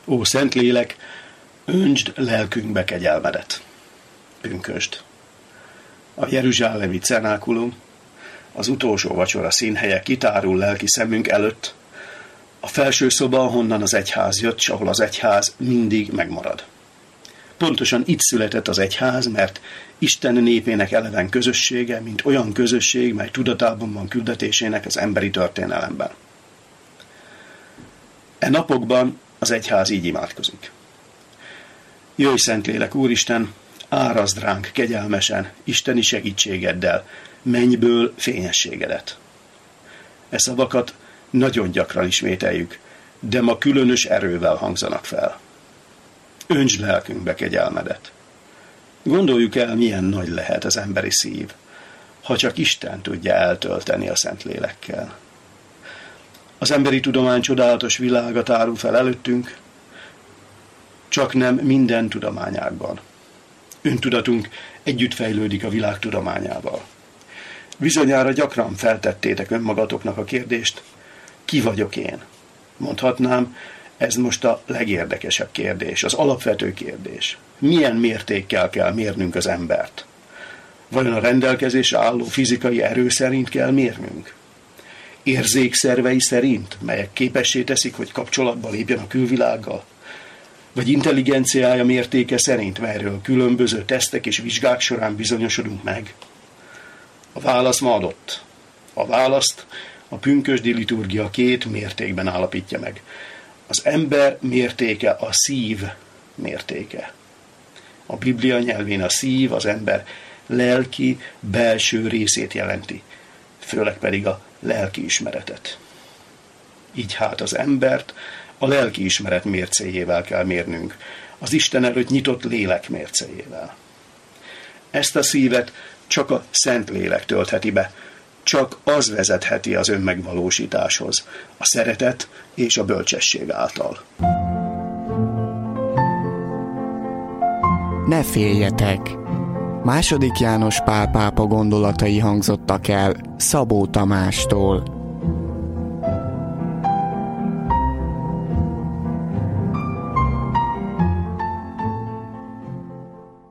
Ó, Szentlélek, öntsd lelkünkbe kegyelmedet. Pünkösd. A jeruzsálemi cenákulum, az utolsó vacsora színhelye kitárul lelki szemünk előtt, a felső szoba, ahonnan az egyház jött, s ahol az egyház mindig megmarad. Pontosan itt született az egyház, mert Isten népének eleven közössége, mint olyan közösség, mely tudatában van küldetésének az emberi történelemben. E napokban az egyház így imádkozik. Jöjj, Szentlélek, Úristen, árazd ránk kegyelmesen, isteni segítségeddel, mennyből fényességedet. E szavakat nagyon gyakran ismételjük, de ma különös erővel hangzanak fel. Öntsd lelkünkbe kegyelmedet. Gondoljuk el, milyen nagy lehet az emberi szív, ha csak Isten tudja eltölteni a Szentlélekkel. Az emberi tudomány csodálatos világa tárul fel előttünk, csak nem minden tudományágban. Öntudatunk együtt fejlődik a világ tudományával. Bizonyára gyakran feltettétek önmagatoknak a kérdést, ki vagyok én? Mondhatnám, ez most a legérdekesebb kérdés, az alapvető kérdés. Milyen mértékkel kell mérnünk az embert? Vajon a rendelkezésre álló fizikai erő szerint kell mérnünk? Érzékszervei szerint, melyek képessé teszik, hogy kapcsolatba lépjen a külvilággal? Vagy intelligenciája mértéke szerint, melyről különböző tesztek és vizsgák során bizonyosodunk meg? A válasz ma adott. A választ a pünkösdi liturgia 2 mértékben állapítja meg. Az ember mértéke a szív mértéke. A Biblia nyelvén a szív az ember lelki, belső részét jelenti, főleg pedig a lelkiismeretet. Így hát az embert a lelkiismeret mércéjével kell mérnünk, az Isten előtt nyitott lélek mércéjével. Ezt a szívet csak a Szentlélek töltheti be, csak az vezetheti az önmegvalósításhoz, a szeretet és a bölcsesség által. Ne féljetek! II. János Pál pápa gondolatai hangzottak el Szabó Tamástól.